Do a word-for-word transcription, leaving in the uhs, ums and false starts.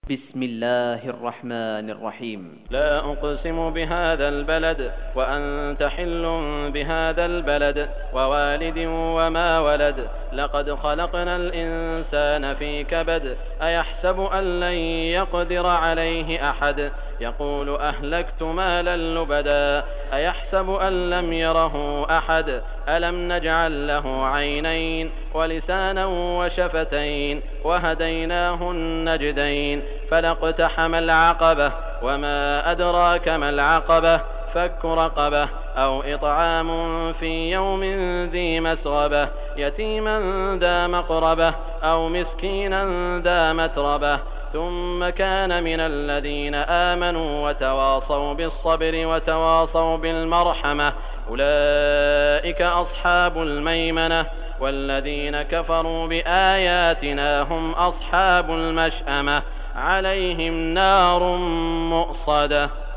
بسم الله الرحمن الرحيم. لا أقسم بهذا البلد وأنت حل بهذا البلد ووالد وما ولد لقد خلقنا الإنسان في كبد أيحسب أن لن يقدر عليه أحد يقول أهلكت مالا لبدا أيحسب أن لم يره أحد ألم نجعل له عينين ولسانا وشفتين وهديناه النجدين فلاقتحم العقبة وما أدراك ما العقبة فك رقبة أو إطعام في يوم ذي مسغبة يتيما ذا مقربة أو مسكينا ذا متربة ثم كان من الذين آمنوا وتواصوا بالصبر وتواصوا بالمرحمة أولئك أصحاب الميمنة والذين كفروا بآياتنا هم أصحاب المشأمة عليهم نار مؤصدة.